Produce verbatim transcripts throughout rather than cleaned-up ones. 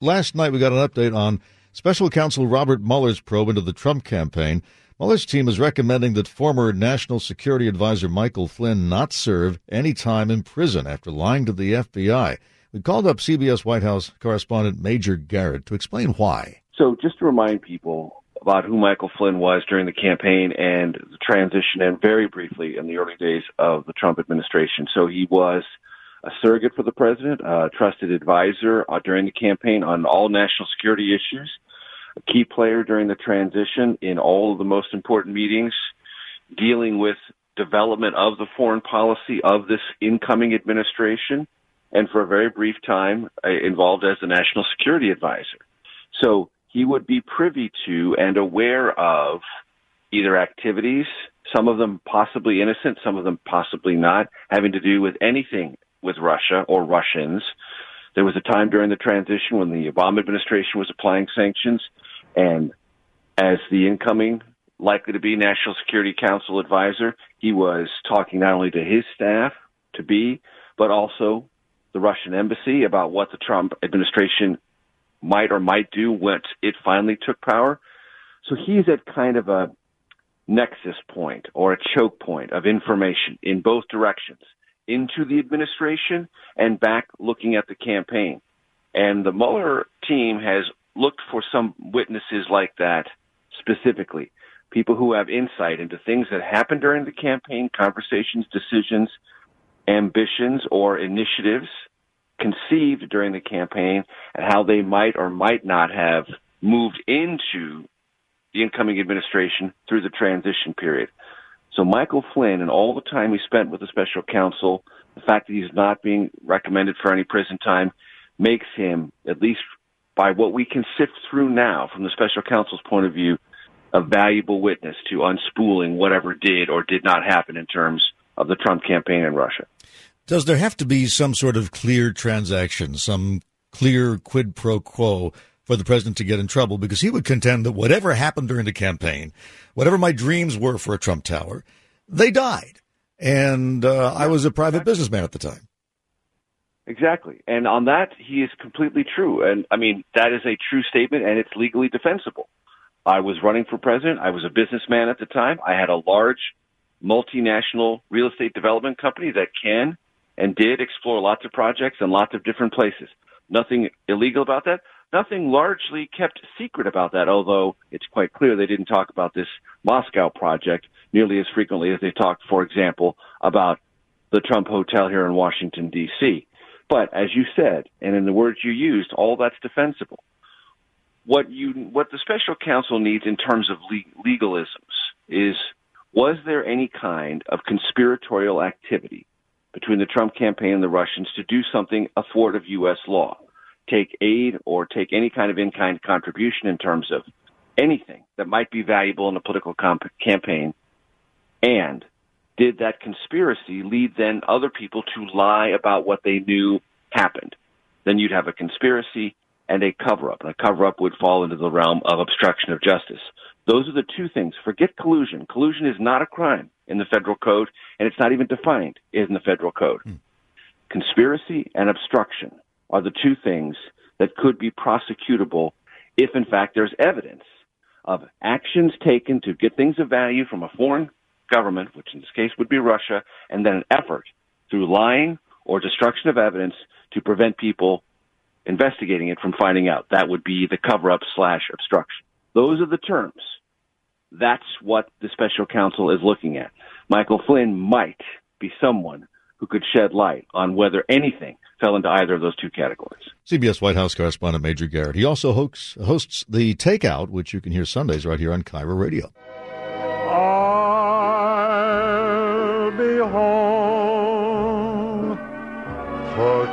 last night we got an update on Special Counsel Robert Mueller's probe into the Trump campaign. Mueller's team is recommending that former National Security Advisor Michael Flynn not serve any time in prison after lying to the F B I. We called up C B S White House correspondent Major Garrett to explain why. So just to remind people about who Michael Flynn was during the campaign and the transition, and very briefly in the early days of the Trump administration. So he was a surrogate for the president, a trusted advisor uh, during the campaign on all national security issues, a key player during the transition in all of the most important meetings, dealing with development of the foreign policy of this incoming administration, and for a very brief time uh, involved as the national security advisor. So he would be privy to and aware of either activities, some of them possibly innocent, some of them possibly not, having to do with anything with Russia or Russians. There was a time during the transition when the Obama administration was applying sanctions, and as the incoming, likely to be National Security Council advisor, he was talking not only to his staff to be, but also the Russian embassy about what the Trump administration might or might do once it finally took power. So he's at kind of a nexus point or a choke point of information in both directions, into the administration and back looking at the campaign. And the Mueller team has looked for some witnesses like that specifically, people who have insight into things that happened during the campaign, conversations, decisions, ambitions, or initiatives conceived during the campaign, and how they might or might not have moved into the incoming administration through the transition period. So Michael Flynn, and all the time he spent with the special counsel, the fact that he's not being recommended for any prison time, makes him, at least by what we can sift through now from the special counsel's point of view, a valuable witness to unspooling whatever did or did not happen in terms of the Trump campaign in Russia. Does there have to be some sort of clear transaction, some clear quid pro quo for the president to get in trouble? Because he would contend that whatever happened during the campaign, whatever my dreams were for a Trump Tower, they died. And uh, I was a private exactly. businessman at the time. Exactly. And on that, he is completely true. And, I mean, that is a true statement, and it's legally defensible. I was running for president. I was a businessman at the time. I had a large multinational real estate development company that can and did explore lots of projects in lots of different places. Nothing illegal about that. Nothing largely kept secret about that, although it's quite clear they didn't talk about this Moscow project nearly as frequently as they talked, for example, about the Trump Hotel here in Washington, D C. But as you said, and in the words you used, all that's defensible. What you, what the special counsel needs in terms of legalisms is, was there any kind of conspiratorial activity between the Trump campaign and the Russians to do something athwart of U S law? Take aid or take any kind of in-kind contribution in terms of anything that might be valuable in a political comp- campaign. And did that conspiracy lead then other people to lie about what they knew happened? Then you'd have a conspiracy and a cover-up. And a cover-up would fall into the realm of obstruction of justice. Those are the two things. Forget collusion. Collusion is not a crime in the federal code, and it's not even defined in the federal code. Hmm. Conspiracy and obstruction are the two things that could be prosecutable if, in fact, there's evidence of actions taken to get things of value from a foreign government, which in this case would be Russia, and then an effort through lying or destruction of evidence to prevent people investigating it from finding out. That would be the cover-up slash obstruction. Those are the terms. That's what the special counsel is looking at. Michael Flynn might be someone who could shed light on whether anything fell into either of those two categories. C B S White House correspondent Major Garrett. He also hosts, hosts The Takeout, which you can hear Sundays right here on Kyra Radio. I'll be home for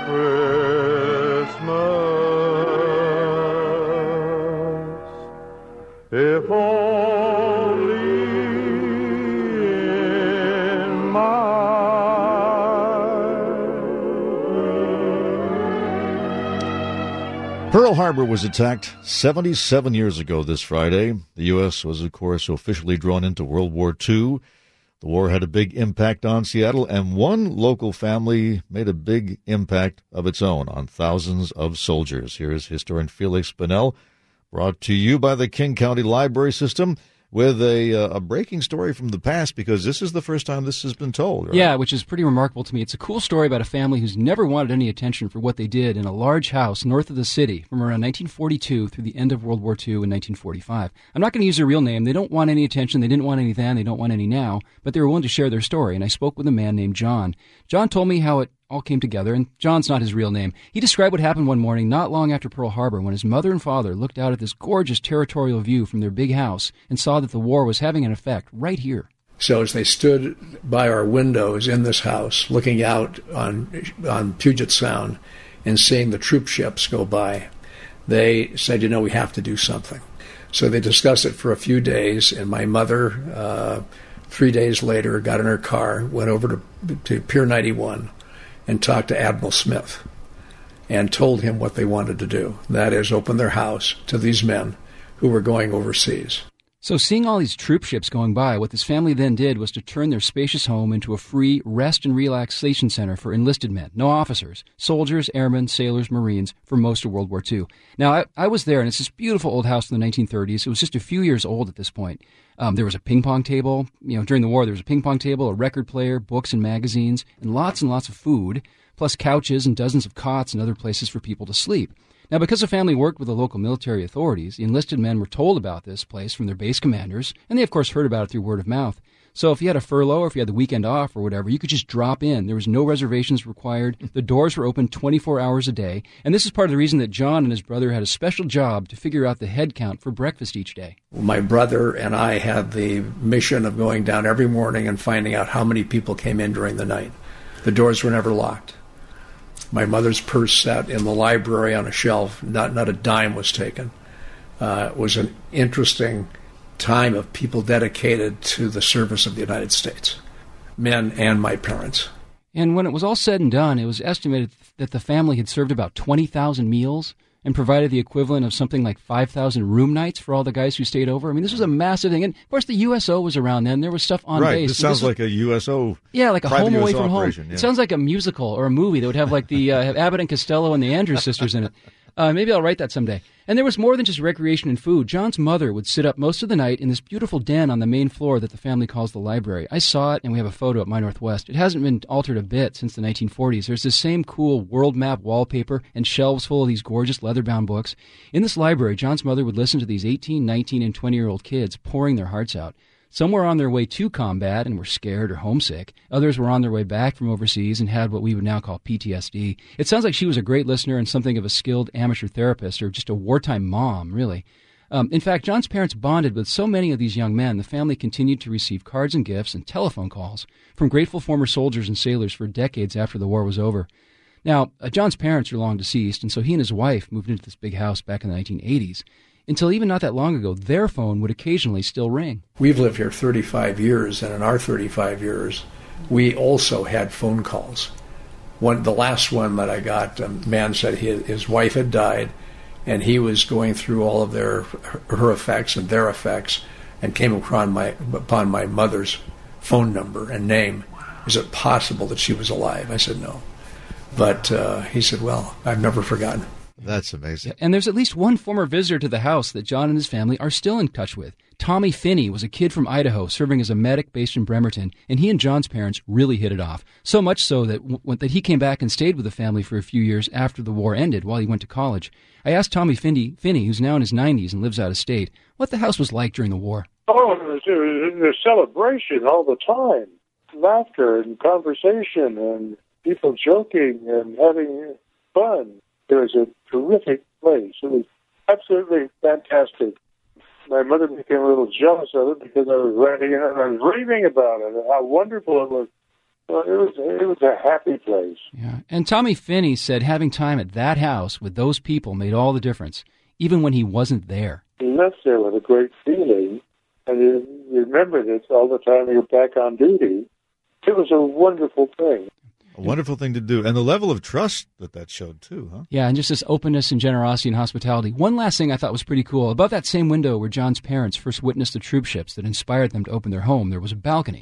Christmas, if only in my Pearl Harbor was attacked seventy-seven years ago this Friday. The U S was, of course, officially drawn into World War Two. The war had a big impact on Seattle, and one local family made a big impact of its own on thousands of soldiers. Here is historian Felix Bunnell, brought to you by the King County Library System, with a uh, a breaking story from the past, because this is the first time this has been told, right? Yeah, which is pretty remarkable to me. It's a cool story about a family who's never wanted any attention for what they did in a large house north of the city from around nineteen forty-two through the end of World War Two in nineteen forty-five. I'm not going to use their real name. They don't want any attention. They didn't want any then. They don't want any now. But they were willing to share their story, and I spoke with a man named John. John told me how it all came together, and John's not his real name. He described what happened one morning not long after Pearl Harbor when his mother and father looked out at this gorgeous territorial view from their big house and saw that the war was having an effect right here. So as they stood by our windows in this house, looking out on on Puget Sound and seeing the troop ships go by, they said, you know, we have to do something. So they discussed it for a few days, and my mother, uh, three days later, got in her car, went over to, to Pier ninety-one, and talked to Admiral Smith and told him what they wanted to do. That is, open their house to these men who were going overseas. So seeing all these troop ships going by, what this family then did was to turn their spacious home into a free rest and relaxation center for enlisted men, no officers, soldiers, airmen, sailors, Marines, for most of World War Two. Now, I, I was there, and it's this beautiful old house in the nineteen thirties. It was just a few years old at this point. Um, there was a ping pong table. You know, during the war, there was a ping pong table, a record player, books and magazines, and lots and lots of food, plus couches and dozens of cots and other places for people to sleep. Now, because the family worked with the local military authorities, the enlisted men were told about this place from their base commanders, and they, of course, heard about it through word of mouth. So if you had a furlough or if you had the weekend off or whatever, you could just drop in. There was no reservations required. The doors were open twenty-four hours a day. And this is part of the reason that John and his brother had a special job to figure out the head count for breakfast each day. My brother and I had the mission of going down every morning and finding out how many people came in during the night. The doors were never locked. My mother's purse sat in the library on a shelf. Not, not a dime was taken. Uh, it was an interesting time of people dedicated to the service of the United States, men and my parents. And when it was all said and done, it was estimated that the family had served about twenty thousand meals and provided the equivalent of something like five thousand room nights for all the guys who stayed over. I mean, this was a massive thing. And, of course, the U S O was around then. There was stuff on right, base. Right, this sounds this was, like a U S O Yeah, like a home away from home. Yeah. It sounds like a musical or a movie that would have like the uh, have Abbott and Costello and the Andrews sisters in it. Uh, maybe I'll write that someday. And there was more than just recreation and food. John's mother would sit up most of the night in this beautiful den on the main floor that the family calls the library. I saw it, and we have a photo at My Northwest. It hasn't been altered a bit since the nineteen forties. There's this same cool world map wallpaper and shelves full of these gorgeous leather-bound books. In this library, John's mother would listen to these eighteen, nineteen, and twenty-year-old kids pouring their hearts out. Some were on their way to combat and were scared or homesick. Others were on their way back from overseas and had what we would now call P T S D. It sounds like she was a great listener and something of a skilled amateur therapist, or just a wartime mom, really. Um, in fact, John's parents bonded with so many of these young men, the family continued to receive cards and gifts and telephone calls from grateful former soldiers and sailors for decades after the war was over. Now, uh, John's parents are long deceased, and so he and his wife moved into this big house back in the nineteen eighties. Until even not that long ago, their phone would occasionally still ring. We've lived here thirty-five years, and in our thirty-five years, we also had phone calls. One, the last one that I got, a man said he, his wife had died, and he was going through all of their her effects and their effects, and came upon my upon my mother's phone number and name. Is it possible that she was alive? I said no, but uh, he said, well, I've never forgotten. That's amazing. And there's at least one former visitor to the house that John and his family are still in touch with. Tommy Finney was a kid from Idaho serving as a medic based in Bremerton, and he and John's parents really hit it off. So much so that, w- that he came back and stayed with the family for a few years after the war ended while he went to college. I asked Tommy Finney, Finney, who's now in his nineties and lives out of state, what the house was like during the war. Oh, it was, it was a celebration all the time. Laughter and conversation and people joking and having fun. It was a terrific place. It was absolutely fantastic. My mother became a little jealous of it because I was writing it and I was raving about it and how wonderful it was. Well, it was it was a happy place. Yeah, and Tommy Finney said having time at that house with those people made all the difference, even when he wasn't there. He left there with a great feeling, and you remembered it all the time you were back on duty. It was a wonderful thing. A wonderful thing to do. And the level of trust that that showed, too, huh? Yeah, and just this openness and generosity and hospitality. One last thing I thought was pretty cool. Above that same window where John's parents first witnessed the troop ships that inspired them to open their home, there was a balcony.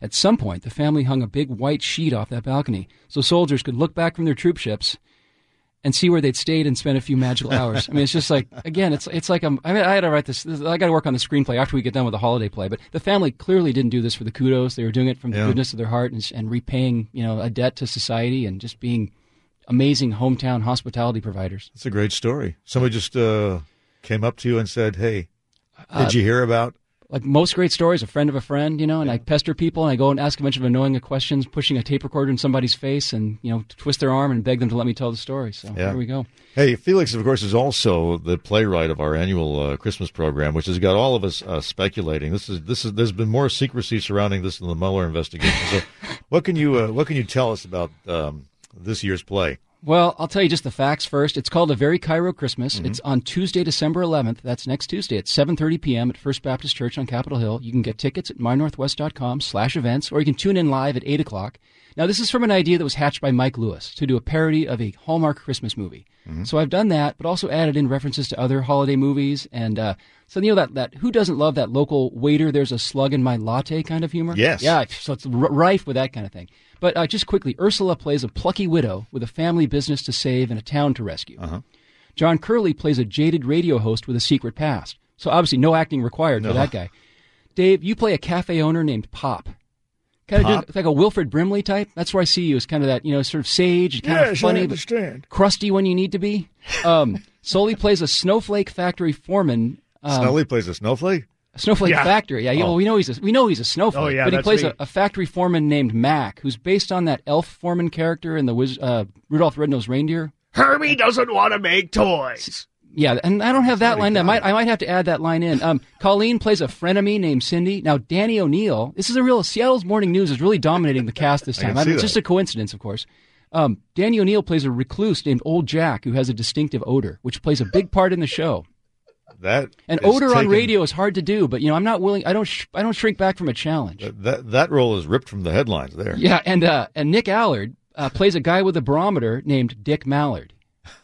At some point, the family hung a big white sheet off that balcony so soldiers could look back from their troop ships and see where they'd stayed and spent a few magical hours. I mean, it's just like, again, it's it's like, I'm, I mean, I had to write this, this I got to work on the screenplay after we get done with the holiday play, but the family clearly didn't do this for the kudos. They were doing it from the Yeah. goodness of their heart and, and repaying, you know, a debt to society and just being amazing hometown hospitality providers. It's a great story. Somebody just uh, came up to you and said, hey, did Uh, you hear about? Like most great stories, a friend of a friend, you know, and I pester people and I go and ask a bunch of annoying questions, pushing a tape recorder in somebody's face and, you know, twist their arm and beg them to let me tell the story. So Yeah. here we go. Hey, Felix, of course, is also the playwright of our annual uh, Christmas program, which has got all of us uh, speculating. This is this is. There's been more secrecy surrounding this than the Mueller investigation. So, what can you uh, what can you tell us about um, this year's play? Well, I'll tell you just the facts first. It's called A Very Cairo Christmas. Mm-hmm. It's on Tuesday, December eleventh. That's next Tuesday at seven thirty p.m. at First Baptist Church on Capitol Hill. You can get tickets at my northwest dot com slash events, or you can tune in live at eight o'clock. Now, this is from an idea that was hatched by Mike Lewis to do a parody of a Hallmark Christmas movie. Mm-hmm. So I've done that, but also added in references to other holiday movies. And uh, so, you know, that, that who doesn't love that local waiter, there's a slug in my latte kind of humor? Yes. Yeah, so it's r- rife with that kind of thing. But uh, just quickly, Ursula plays a plucky widow with a family business to save and a town to rescue. Uh-huh. John Curley plays a jaded radio host with a secret past. So obviously no acting required No. for that guy. Dave, you play a cafe owner named Pop. Kind of Pop? doing, like a Wilfred Brimley type. That's where I see you as kind of that, you know, sort of sage, kind of funny, but crusty when you need to be. Um, Sully plays a snowflake factory foreman. Um, Snowflake plays a snowflake? A snowflake Yeah. factory. Yeah, you Oh. know, we know he's a, we know he's a snowflake. Oh, yeah, but he that's plays me. a, a factory foreman named Mac, who's based on that elf foreman character in the Wiz, uh, Rudolph the Red-Nosed Reindeer. Herbie doesn't want to make toys. Yeah, and I don't have that Sorry, line. I God. might I might have to add that line in. Um, Colleen plays a frenemy named Cindy. Now, Danny O'Neill. This is a real Seattle's Morning News is really dominating the cast this I can time. I see mean, it's that. just a coincidence, of course. Um, Danny O'Neill plays a recluse named Old Jack who has a distinctive odor, which plays a big part in the show. That And is odor on taken- radio is hard to do, but you know I'm not willing. I don't. Sh- I don't shrink back from a challenge. That that role is ripped from the headlines there. Yeah, and uh, and Nick Allard uh, plays a guy with a barometer named Dick Mallard.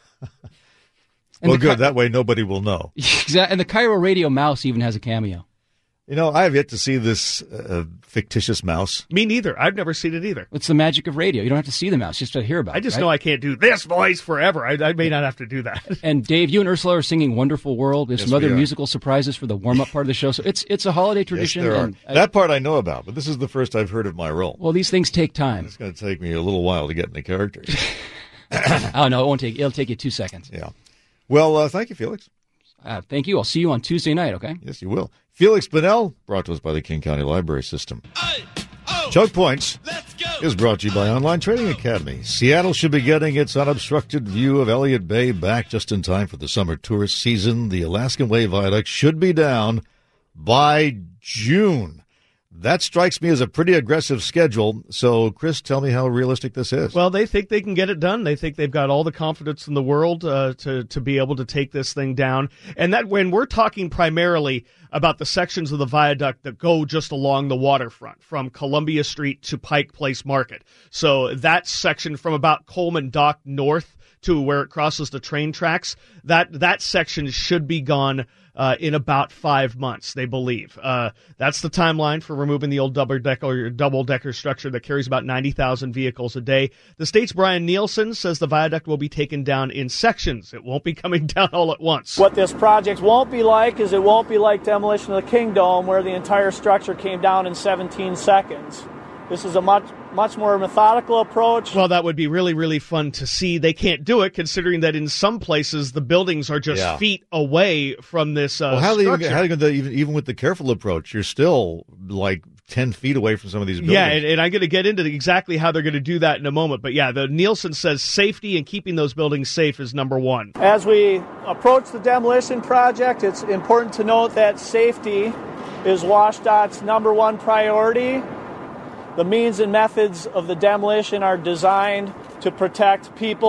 And Well, the good. Ki- That way nobody will know. Exactly. And the Cairo Radio Mouse even has a cameo. You know, I have yet to see this uh, fictitious mouse. Me neither. I've never seen it either. It's the magic of radio. You don't have to see the mouse, just to hear about it. I just right? know I can't do this voice forever. I, I may not have to do that. And Dave, you and Ursula are singing "Wonderful World." There's Yes, some other we are. musical surprises for the warm-up part of the show. So it's it's a holiday tradition. Yes, there are. and I- That part I know about, but this is the first I've heard of my role. well, these things take time. It's going to take me a little while to get into character. Oh no, it won't take. It'll take you two seconds. Yeah. Well, uh, thank you, Felix. Uh, thank you. I'll see you on Tuesday night. Okay. Yes, you will. Felix Bonnell, brought to us by the King County Library System. Choke Points is brought to you by Online Trading Academy. Seattle should be getting its unobstructed view of Elliott Bay back just in time for the summer tourist season. The Alaskan Way Viaduct should be down by June. That strikes me as a pretty aggressive schedule. So, Chris, tell me how realistic this is. Well, they think they can get it done. They think they've got all the confidence in the world uh, to to be able to take this thing down. And that when we're talking primarily about the sections of the viaduct that go just along the waterfront, from Columbia Street to Pike Place Market. So that section from about Coleman Dock north to where it crosses the train tracks, that that section should be gone uh, in about five months, they believe. Uh, that's the timeline for removing the old double-decker double-decker structure that carries about ninety thousand vehicles a day. The state's Brian Nielsen says the viaduct will be taken down in sections. It won't be coming down all at once. What this project won't be like is it won't be like demolition of the King Dome, where the entire structure came down in seventeen seconds. This is a much much more methodical approach. Well, that would be really, really fun to see. They can't do it, considering that in some places the buildings are just Yeah. feet away from this uh, well, how are they even, structure. how are they gonna, even, even with the careful approach, you're still like ten feet away from some of these buildings. Yeah, and, and I'm going to get into exactly how they're going to do that in a moment. But yeah, the Nielsen says safety and keeping those buildings safe is number one. As we approach the demolition project, it's important to note that safety is WashDOT's number one priority. The means and methods of the demolition are designed to protect people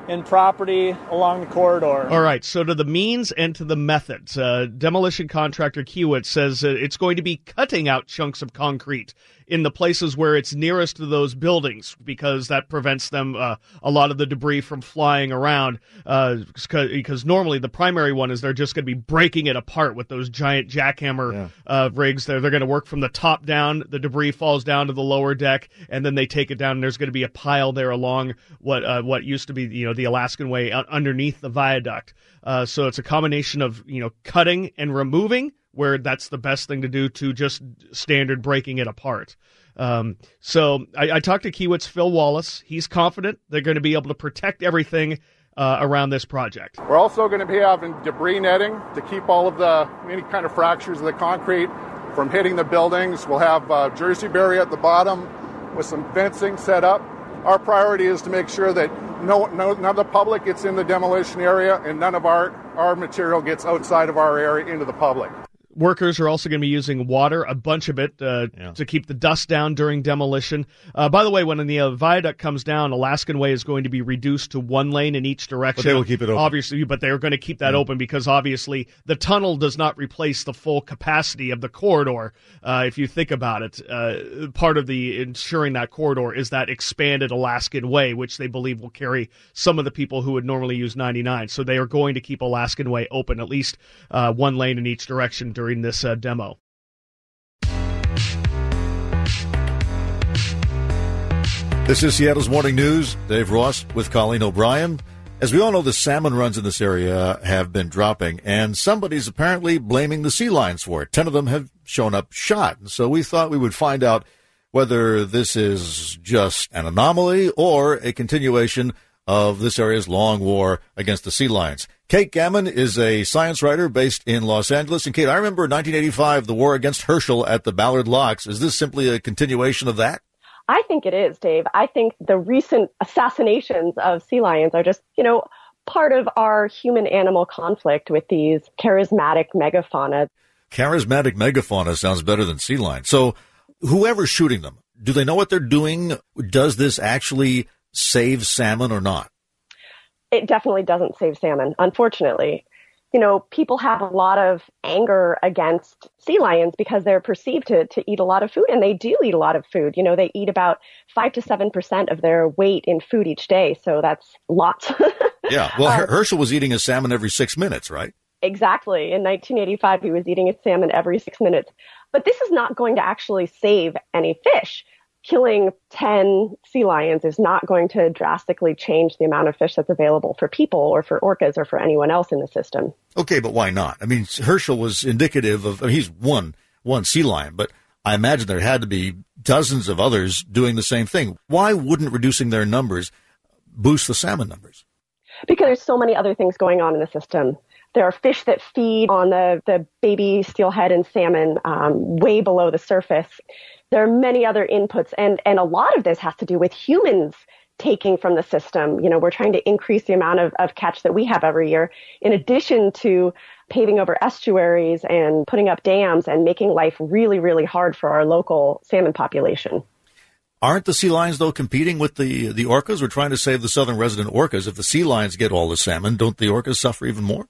and property along the corridor. All right, so to the means and to the methods. Uh, demolition contractor Kiewit says uh, it's going to be cutting out chunks of concrete in the places where it's nearest to those buildings because that prevents them, uh, a lot of the debris from flying around. Uh, because normally the primary one is they're just going to be breaking it apart with those giant jackhammer Yeah. uh, rigs. They're, they're going to work from the top down. The debris falls down to the lower deck, and then they take it down, and there's going to be a pile there along what uh, what used to be, you know, the Alaskan Way uh, underneath the viaduct. Uh, so it's a combination of, you know, cutting and removing, where that's the best thing to do, to just standard breaking it apart. Um, so I, I talked to Kiewit's Phil Wallace. He's confident they're going to be able to protect everything uh, around this project. We're also going to be having debris netting to keep all of the any kind of fractures of the concrete from hitting the buildings. We'll have uh, Jersey barrier at the bottom with some fencing set up. Our priority is to make sure that no, no, none of the public gets in the demolition area and none of our, our material gets outside of our area into the public. Workers are also going to be using water, a bunch of it, uh, Yeah. to keep the dust down during demolition. Uh, by the way, when the uh, viaduct comes down, Alaskan Way is going to be reduced to one lane in each direction. But they will keep it open. Obviously, but they're going to keep that Yeah. open because obviously the tunnel does not replace the full capacity of the corridor. Uh, if you think about it, uh, part of the ensuring that corridor is that expanded Alaskan Way, which they believe will carry some of the people who would normally use ninety-nine. So they are going to keep Alaskan Way open, at least uh, one lane in each direction during during this uh, demo. This is Seattle's Morning News. Dave Ross with Colleen O'Brien. As we all know, the salmon runs in this area have been dropping, and somebody's apparently blaming the sea lions for it. Ten of them have shown up shot, and so we thought we would find out whether this is just an anomaly or a continuation of this area's long war against the sea lions. Kate Gammon is a science writer based in Los Angeles. And Kate, I remember in nineteen eighty-five, the war against Herschel at the Ballard Locks. Is this simply a continuation of that? I think it is, Dave. I think the recent assassinations of sea lions are just, you know, part of our human-animal conflict with these charismatic megafauna. Charismatic megafauna sounds better than sea lions. So whoever's shooting them, do they know what they're doing? Does this actually save salmon or not? It definitely doesn't save salmon, unfortunately. You know, people have a lot of anger against sea lions because they're perceived to, to eat a lot of food, and they do eat a lot of food. You know, they eat about five to seven percent of their weight in food each day, so that's lots. Yeah, well, uh, Herschel was eating a salmon every six minutes, right? Exactly. In nineteen eighty-five, he was eating a salmon every six minutes. But this is not going to actually save any fish. Killing ten sea lions is not going to drastically change the amount of fish that's available for people or for orcas or for anyone else in the system. Okay, but why not? I mean, Herschel was indicative of, I mean, he's one, one sea lion, but I imagine there had to be dozens of others doing the same thing. Why wouldn't reducing their numbers boost the salmon numbers? Because there's so many other things going on in the system. There are fish that feed on the, the baby steelhead and salmon um, way below the surface. There are many other inputs, and, and a lot of this has to do with humans taking from the system. You know, we're trying to increase the amount of, of catch that we have every year, in addition to paving over estuaries and putting up dams and making life really, really hard for our local salmon population. Aren't the sea lions, though, competing with the, the orcas? We're trying to save the southern resident orcas. If the sea lions get all the salmon, don't the orcas suffer even more?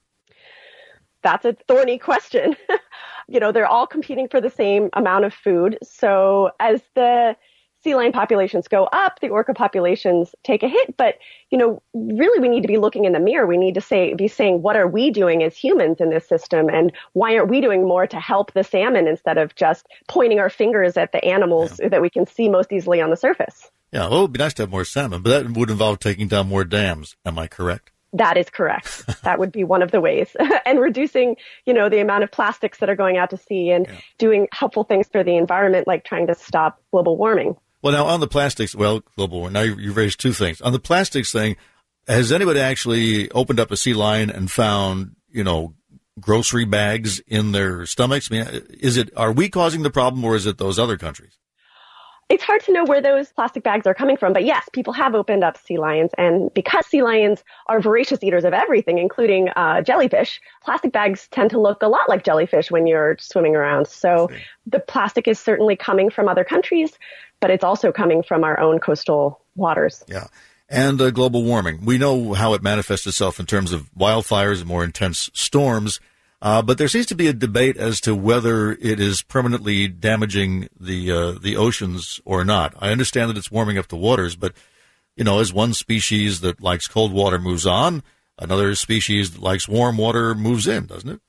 That's a thorny question. You know, they're all competing for the same amount of food. So as the sea lion populations go up, the orca populations take a hit. But, you know, really we need to be looking in the mirror. We need to say, be saying, what are we doing as humans in this system? And why aren't we doing more to help the salmon instead of just pointing our fingers at the animals yeah. that we can see most easily on the surface? Yeah, well, it would be nice to have more salmon, but that would involve taking down more dams. Am I correct? That is correct. That would be one of the ways. And reducing, you know, the amount of plastics that are going out to sea and yeah. doing helpful things for the environment, like trying to stop global warming. Well, now on the plastics, well, global warming, now you, you raised two things. On the plastics thing, has anybody actually opened up a sea lion and found, you know, grocery bags in their stomachs? I mean, is it, are we causing the problem or is it those other countries? It's hard to know where those plastic bags are coming from, but yes, people have opened up sea lions, and because sea lions are voracious eaters of everything, including uh, jellyfish, plastic bags tend to look a lot like jellyfish when you're swimming around. So the plastic is certainly coming from other countries, but it's also coming from our own coastal waters. Yeah. and uh, global warming. We know how it manifests itself in terms of wildfires and more intense storms, uh, but there seems to be a debate as to whether it is permanently damaging the uh, the oceans or not. I understand that it's warming up the waters, but, you know, as one species that likes cold water moves on, another species that likes warm water moves in, doesn't it?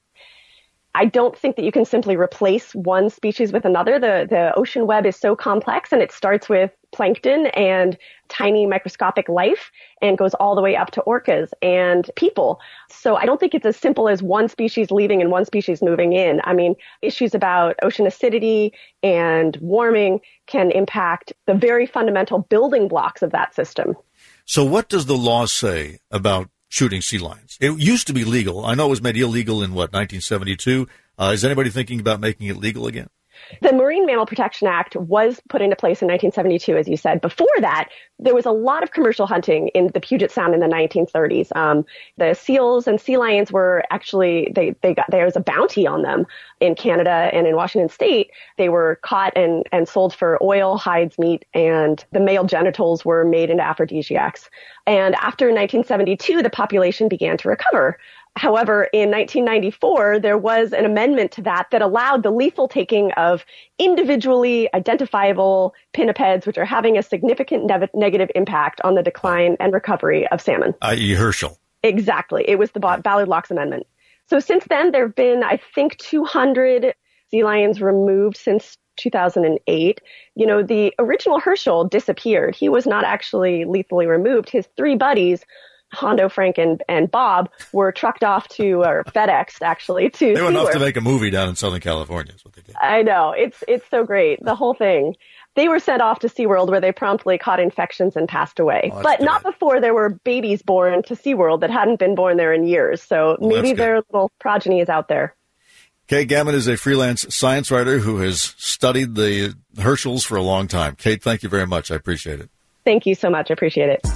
I don't think that you can simply replace one species with another. The the ocean web is so complex, and it starts with plankton and tiny microscopic life and goes all the way up to orcas and people. So I don't think it's as simple as one species leaving and one species moving in. I mean, issues about ocean acidity and warming can impact the very fundamental building blocks of that system. So what does the law say about shooting sea lions? It used to be legal. I know it was made illegal in, what, nineteen seventy-two. Uh, is anybody thinking about making it legal again? The Marine Mammal Protection Act was put into place in nineteen seventy-two, as you said. Before that, there was a lot of commercial hunting in the Puget Sound in the nineteen thirties. Um, the seals and sea lions were actually, they, they got, there was a bounty on them in Canada and in Washington State. They were caught and, and sold for oil, hides, meat, and the male genitals were made into aphrodisiacs. And after nineteen seventy-two, the population began to recover. However, in nineteen ninety-four, there was an amendment to that that allowed the lethal taking of individually identifiable pinnipeds, which are having a significant ne- negative impact on the decline and recovery of salmon. that is. Herschel. Exactly. It was the Ballard-Laux Amendment. So since then, there have been, I think, two hundred sea lions removed since two thousand eight. You know, the original Herschel disappeared. He was not actually lethally removed. His three buddies, Hondo, Frank, and, and Bob, were trucked off to, or FedExed actually, to They went off SeaWorld. to make a movie down in Southern California is what they did. I know. It's it's so great. The whole thing. They were sent off to SeaWorld where they promptly caught infections and passed away. Oh, but good. not before there were babies born to SeaWorld that hadn't been born there in years. So Well, maybe that's good. their little progeny is out there. Kate Gammon is a freelance science writer who has studied the Herschels for a long time. Kate, thank you very much. I appreciate it. Thank you so much. I appreciate it.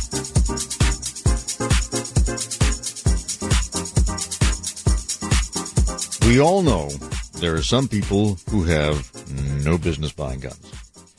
We all know there are some people who have no business buying guns.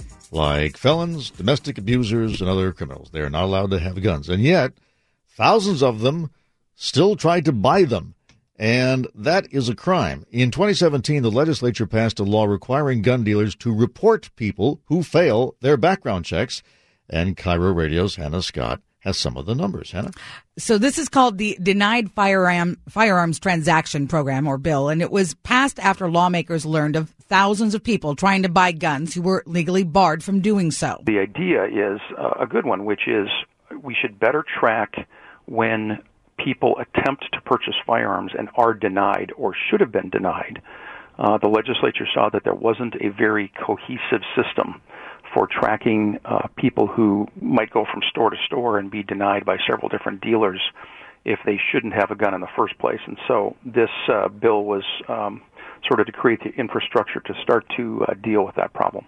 Like felons, domestic abusers, and other criminals. They are not allowed to have guns. And yet, thousands of them still try to buy them. And that is a crime. In twenty seventeen, the legislature passed a law requiring gun dealers to report people who fail their background checks. And Cairo Radio's Hannah Scott has some of the numbers. Hannah? So this is called the Denied Firearm, Firearms Transaction Program, or bill, and it was passed after lawmakers learned of thousands of people trying to buy guns who were legally barred from doing so. The idea is uh, a good one, which is we should better track when people attempt to purchase firearms and are denied or should have been denied. Uh, the legislature saw that there wasn't a very cohesive system for tracking uh, people who might go from store to store and be denied by several different dealers if they shouldn't have a gun in the first place. And so this uh, bill was um, sort of to create the infrastructure to start to uh, deal with that problem.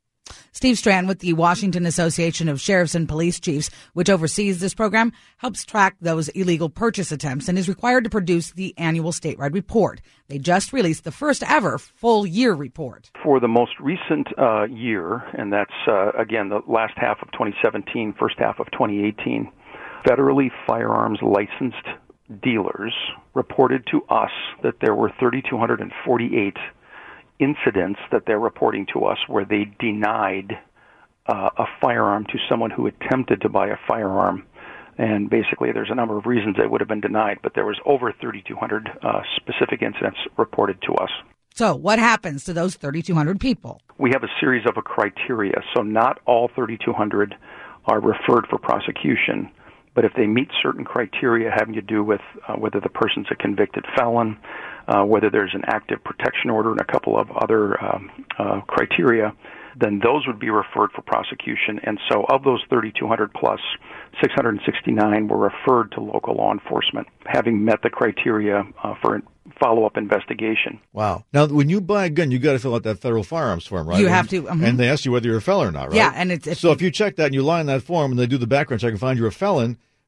Steve Strand with the Washington Association of Sheriffs and Police Chiefs, which oversees this program, helps track those illegal purchase attempts and is required to produce the annual statewide report. They just released the first ever full year report. For the most recent uh, year, and that's, uh, again, the last half of twenty seventeen, first half of twenty eighteen, federally firearms licensed dealers reported to us that there were three thousand two hundred forty-eight incidents that they're reporting to us where they denied uh, a firearm to someone who attempted to buy a firearm. And basically there's a number of reasons they would have been denied, but there was over three thousand two hundred uh, specific incidents reported to us. So what happens to those three thousand two hundred people? We have a series of a criteria, so not all three thousand two hundred are referred for prosecution, but if they meet certain criteria having to do with uh, whether the person's a convicted felon, uh, whether there's an active protection order and a couple of other um, uh, criteria, then those would be referred for prosecution. And so of those three thousand two hundred plus, six hundred sixty-nine were referred to local law enforcement, having met the criteria uh, for follow-up investigation. Wow. Now, when you buy a gun, you got to fill out that federal firearms form, right? You have and, to. Mm-hmm. And they ask you whether you're a felon or not, right? Yeah. and it's if So if you check that and you lie in that form and they do the background check and find you're a felon,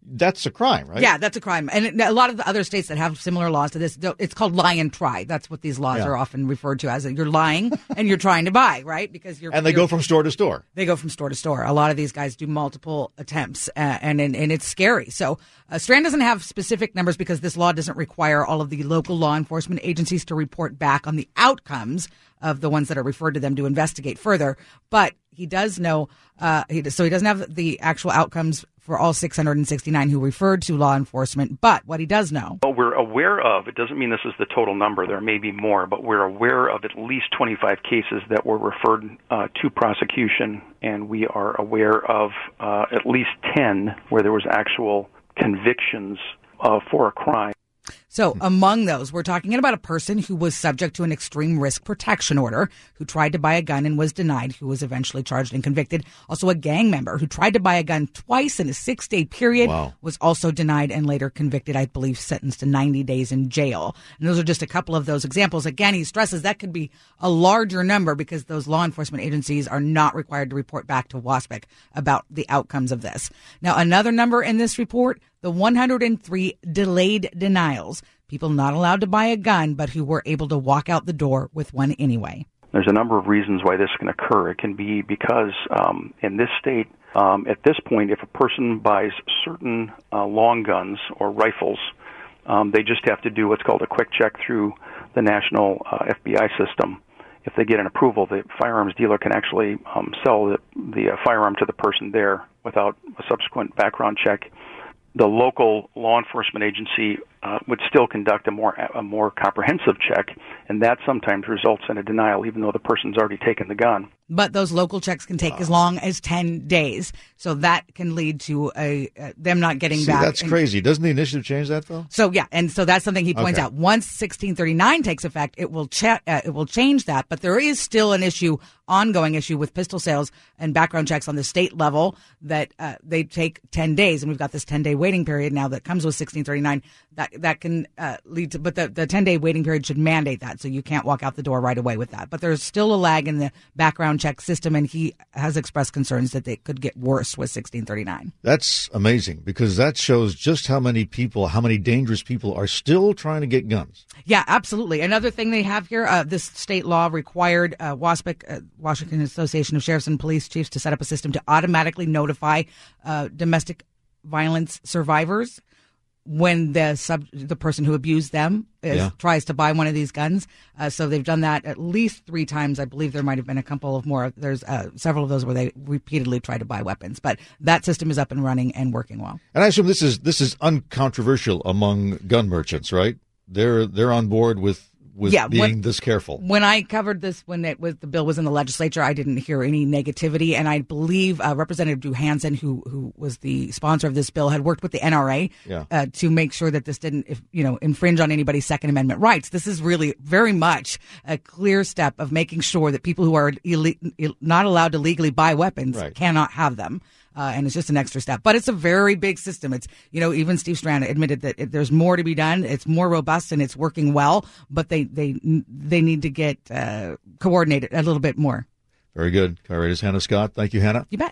that's a crime, right? Yeah, that's a crime. And it, a lot of the other states that have similar laws to this, it's called lie and try. That's what these laws Yeah. are often referred to as. You're lying and you're trying to buy, right? Because you're And they you're, go from store to store. They go from store to store. A lot of these guys do multiple attempts, uh, and, and and it's scary. So uh, Strand doesn't have specific numbers because this law doesn't require all of the local law enforcement agencies to report back on the outcomes of the ones that are referred to them to investigate further. But he does know, uh, he, so he doesn't have the actual outcomes for all six hundred sixty-nine who referred to law enforcement. But what he does know. Well, we're aware of, it doesn't mean this is the total number, there may be more, but we're aware of at least twenty-five cases that were referred uh, to prosecution, and we are aware of uh, at least ten where there was actual convictions uh, for a crime. So among those, we're talking about a person who was subject to an extreme risk protection order, who tried to buy a gun and was denied, who was eventually charged and convicted. Also a gang member who tried to buy a gun twice in a six-day period, Wow. was also denied and later convicted, I believe sentenced to ninety days in jail. And those are just a couple of those examples. Again, he stresses that could be a larger number because those law enforcement agencies are not required to report back to WASPIC about the outcomes of this. Now, another number in this report, the one hundred three delayed denials, people not allowed to buy a gun, but who were able to walk out the door with one anyway. There's a number of reasons why this can occur. It can be because um, in this state, um, at this point, if a person buys certain uh, long guns or rifles, um, they just have to do what's called a quick check through the national uh, F B I system. If they get an approval, the firearms dealer can actually um, sell the, the uh, firearm to the person there without a subsequent background check. The local law enforcement agency uh, would still conduct a more a more comprehensive check, and that sometimes results in a denial, even though the person's already taken the gun. But those local checks can take as long as ten days. So that can lead to a uh, them not getting See, back. that's and, crazy. Doesn't the initiative change that, though? So, yeah. And so that's something he points Okay. out. Once sixteen thirty-nine takes effect, it will cha- uh, it will change that. But there is still an issue, ongoing issue with pistol sales and background checks on the state level that uh, they take ten days. And we've got this ten-day waiting period now that comes with sixteen thirty-nine. That that can uh, lead to, but the, the ten-day waiting period should mandate that. So you can't walk out the door right away with that. But there's still a lag in the background check system, and he has expressed concerns that they could get worse with sixteen thirty-nine. That's amazing because that shows just how many people, how many dangerous people are still trying to get guns. Yeah, absolutely. Another thing they have here, uh, this state law required uh, WASPIC, uh, Washington Association of Sheriffs and Police Chiefs, to set up a system to automatically notify uh, domestic violence survivors when the sub the person who abused them is, Yeah. tries to buy one of these guns. Uh, so they've done that at least three times. I believe there might have been a couple of more. There's uh, several of those where they repeatedly try to buy weapons. But that system is up and running and working well. And I assume this is this is uncontroversial among gun merchants, right? They're they're on board with with Yeah, being when- this careful. When I covered this, when it was the bill was in the legislature, I didn't hear any negativity, and I believe uh, Representative Drew Hansen, who who was the sponsor of this bill, had worked with the N R A Yeah. uh, to make sure that this didn't, if, you know, infringe on anybody's Second Amendment rights. This is really very much a clear step of making sure that people who are ille- ill- not allowed to legally buy weapons Right. cannot have them. Uh, and it's just an extra step. But it's a very big system. It's, you know, even Steve Strand admitted that it, there's more to be done. It's more robust and it's working well, but they they they need to get uh, coordinated a little bit more. Very good. Kyrator's Hannah Scott. Thank you, Hannah. You bet.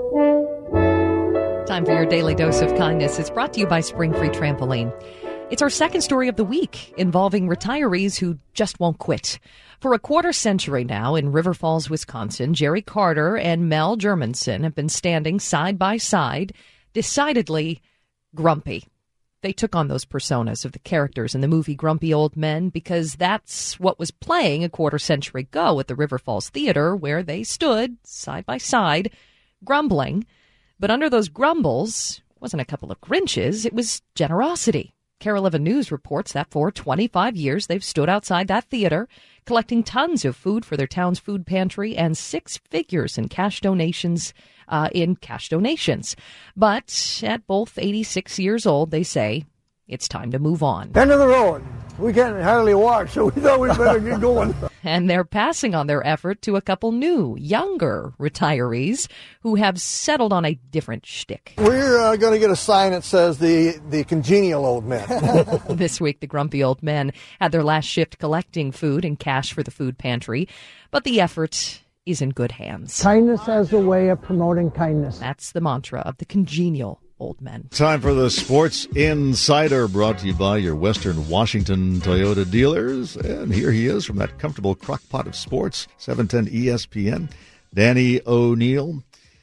Time for your daily dose of kindness. It's brought to you by Spring Free Trampoline. It's our second story of the week involving retirees who just won't quit. For a quarter century now in River Falls, Wisconsin, Jerry Carter and Mel Germanson have been standing side by side, decidedly grumpy. They took on those personas of the characters in the movie Grumpy Old Men because that's what was playing a quarter century ago at the River Falls Theater, where they stood side by side, grumbling. But under those grumbles wasn't a couple of Grinches, it was generosity. Carol eleven News reports that for twenty-five years they've stood outside that theater, collecting tons of food for their town's food pantry and six figures in cash donations, uh, in cash donations. But at both eighty-six years old, they say it's time to move on. End of the road. We can't hardly walk, so we thought we better get going. And they're passing on their effort to a couple new, younger retirees who have settled on a different shtick. We're uh, going to get a sign that says the, the congenial old men. This week, the grumpy old men had their last shift collecting food and cash for the food pantry, but the effort is in good hands. Kindness as a way of promoting kindness. That's the mantra of the congenial old men. Time for the Sports Insider, brought to you by your Western Washington Toyota dealers. And here he is from that comfortable crockpot of sports, seven ten E S P N, Danny O'Neill.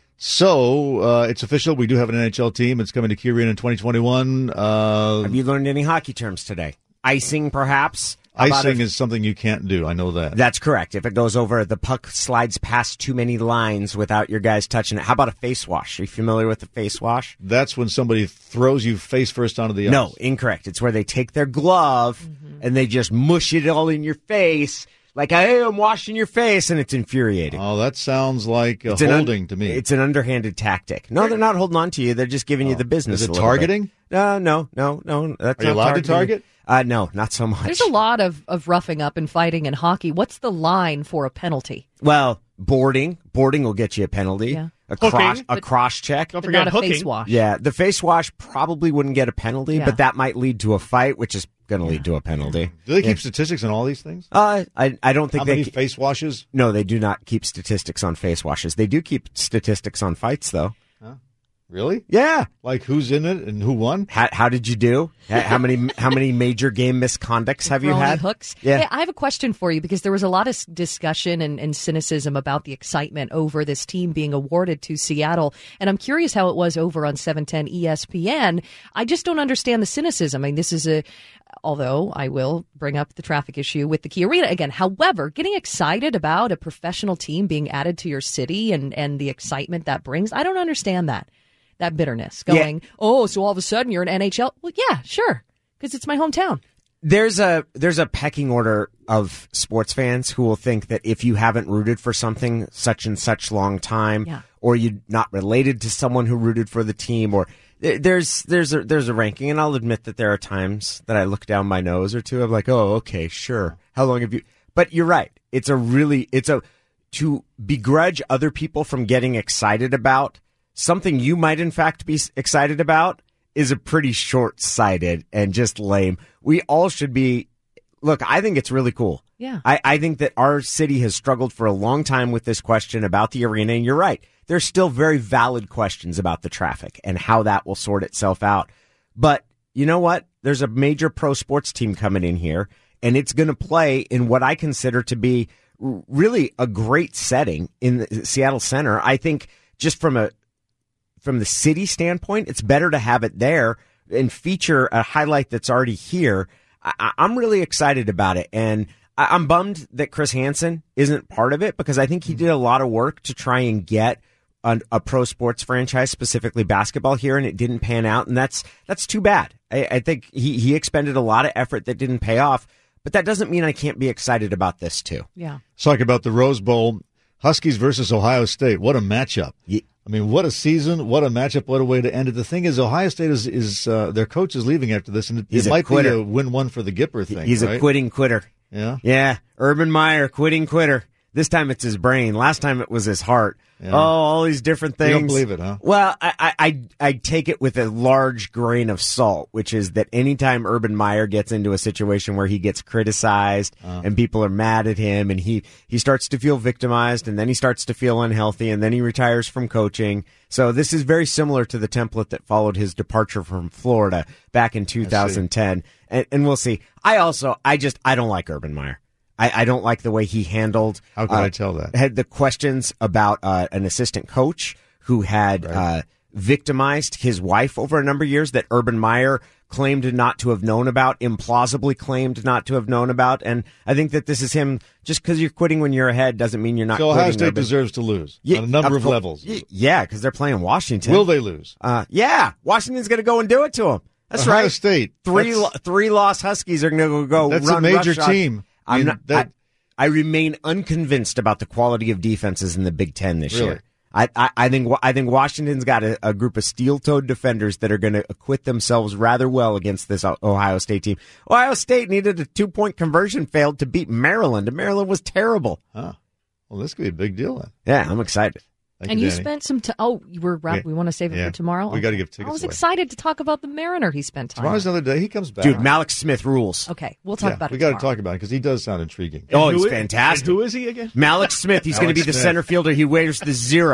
So, uh, it's official. We do have an N H L team. It's coming to Key Arena in twenty twenty-one. Uh, have you learned any hockey terms today? Icing, perhaps? Icing is something you can't do. I know that. That's correct. If it goes over, the puck slides past too many lines without your guys touching it. How about a face wash? Are you familiar with the face wash? That's when somebody throws you face first onto the ice. No, incorrect. It's where they take their glove mm-hmm. and they just mush it all in your face. Like, hey, I'm washing your face, and it's infuriating. Oh, that sounds like a holding un- to me. It's an underhanded tactic. No, they're not holding on to you. They're just giving oh. you the business. Is it targeting? Uh, no, no, no. That's Are you not allowed targeting. to target? Uh, no, not so much. There's a lot of, of roughing up and fighting in hockey. What's the line for a penalty? Well, boarding. Boarding will get you a penalty. Yeah. A hooking, cross, a but, cross check. Don't but forget not a hooking. face wash. Yeah, the face wash probably wouldn't get a penalty, Yeah. but that might lead to a fight, which is going to lead to a penalty. Do they keep yeah. statistics on all these things? Uh, I I don't think How they many keep, face washes? No, they do not keep statistics on face washes. They do keep statistics on fights, though. Huh? Really? Yeah. Like who's in it and who won? How, how did you do? How many how many major game misconducts have you Throwing had? Hooks. Yeah. Hey, I have a question for you because there was a lot of discussion and, and cynicism about the excitement over this team being awarded to Seattle, and I'm curious how it was over on seven ten E S P N. I just don't understand the cynicism. I mean, this is a, although I will bring up the traffic issue with the Key Arena again. However, getting excited about a professional team being added to your city and, and the excitement that brings, I don't understand that. That bitterness going, yeah. oh, so all of a sudden you're an N H L? Well, yeah, sure, because it's my hometown. There's a there's a pecking order of sports fans who will think that if you haven't rooted for something such and such long time, yeah. or you're not related to someone who rooted for the team, or there's there's a, there's a ranking, and I'll admit that there are times that I look down my nose or two. I'm like, oh, okay, sure. How long have you? But you're right. It's a really it's a to begrudge other people from getting excited about something you might, in fact, be excited about is a pretty short-sighted and just lame. We all should be. Look, I think it's really cool. Yeah. I, I think that our city has struggled for a long time with this question about the arena, and you're right. There's still very valid questions about the traffic and how that will sort itself out. But you know what? There's a major pro sports team coming in here, and it's going to play in what I consider to be really a great setting in the Seattle Center. I think just from a From the city standpoint, it's better to have it there and feature a highlight that's already here. I, I'm really excited about it, and I, I'm bummed that Chris Hansen isn't part of it because I think he did a lot of work to try and get a, a pro sports franchise, specifically basketball, here, and it didn't pan out, and that's that's too bad. I, I think he, he expended a lot of effort that didn't pay off, but that doesn't mean I can't be excited about this, too. Yeah. Let's talk about the Rose Bowl. Huskies versus Ohio State. What a matchup. Yeah. I mean, what a season, what a matchup, what a way to end it. The thing is, Ohio State is, is uh, their coach is leaving after this, and it, it might quitter. be a win-one for the Gipper thing. He's right? a quitting quitter. Yeah? Yeah. Urban Meyer, quitting quitter. This time it's his brain. Last time it was his heart. Yeah. Oh, all these different things. You don't believe it, huh? Well, I, I, I take it with a large grain of salt, which is that anytime Urban Meyer gets into a situation where he gets criticized uh. and people are mad at him and he, he starts to feel victimized and then he starts to feel unhealthy and then he retires from coaching. So this is very similar to the template that followed his departure from Florida back in two thousand ten. And, and we'll see. I also, I just, I don't like Urban Meyer. I, I don't like the way he handled. How can uh, I tell that? Had the questions about uh, an assistant coach who had right. uh, victimized his wife over a number of years that Urban Meyer claimed not to have known about, implausibly claimed not to have known about. And I think that this is him. Just because you're quitting when you're ahead doesn't mean you're not so quitting. Ohio State Urban. deserves to lose yeah, on a number of, of levels. Yeah, because they're playing Washington. Will they lose? Uh, yeah, Washington's going to go and do it to them. That's Ohio right. State. Three lo- three lost Huskies are going to go. That's run a major roughshod. team. I'm I mean, not. that, I, I remain unconvinced about the quality of defenses in the Big Ten this really? year. I, I, I think I think Washington's got a, a group of steel-toed defenders that are going to acquit themselves rather well against this Ohio State team. Ohio State needed a two-point conversion failed to beat Maryland, and Maryland was terrible. Huh. Well, this could be a big deal then. Yeah, I'm excited. Thank and you, you Danny. spent some time. Oh, you were wrapped. Yeah. We want to save it yeah. for tomorrow. We got to give tickets I was away. excited to talk about the Mariner he spent time. Tomorrow's on. another day. He comes back. Dude, Malik Smith rules. Okay, we'll talk yeah, about we it. We got to tomorrow. talk about it because he does sound intriguing. Oh, and he's who, fantastic. And who is he again? Malik Smith. He's going to be the Smith. center fielder. He wears the zero.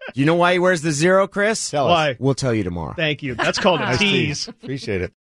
You know why he wears the zero, Chris? Tell us. Why? We'll tell you tomorrow. Thank you. That's called a Nice tease. Appreciate it.